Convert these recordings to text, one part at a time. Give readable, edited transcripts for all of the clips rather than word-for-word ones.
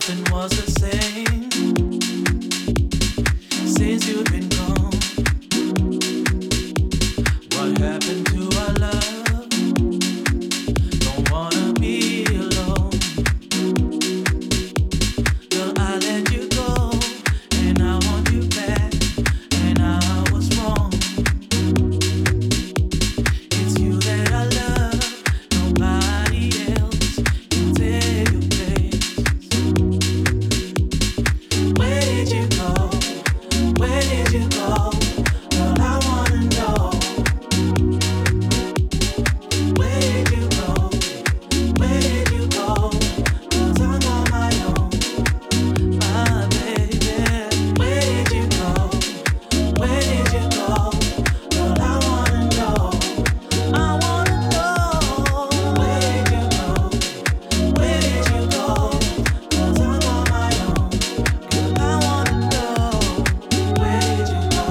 nothing was the same since you've been gone. What happened to our love? Don't wanna be alone. Girl, I let you go, and I want you back, and I was wrong. It's you that I love, nobody else can take your place. Where did you go? Where did you go? Girl, I wanna know. Where did you go? Where did you go? 'Cause I'm on my own, my baby. Where did you go? Where did you go? Girl, I wanna know. I wanna know. Where did you go? Where did you go? 'Cause I'm on my own. Girl, I wanna know. Where did you go?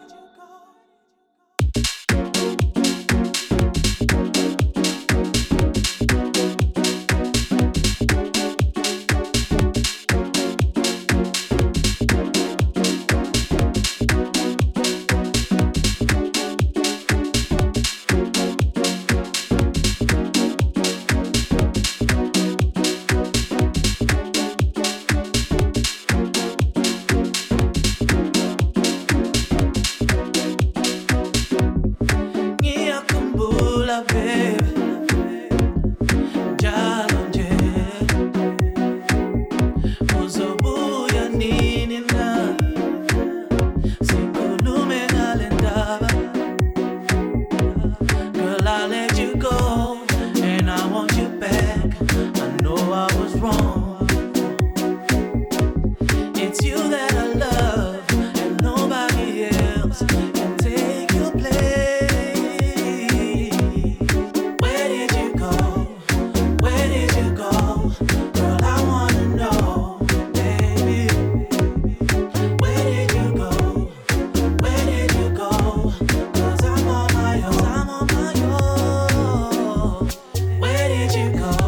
Ngiyakumbula baby, njalo nje uzobuya nini na sikhulume ngale ndaba. Girl, I let you go, and I want you back. I know I was wrong. It's you that I love, and nobody else can take your place. Where did you go? Where did you go? Girl, I wanna know, baby. Where did you go? Where did you go? 'Cause I'm on my own. I'm on my own. Where did you go?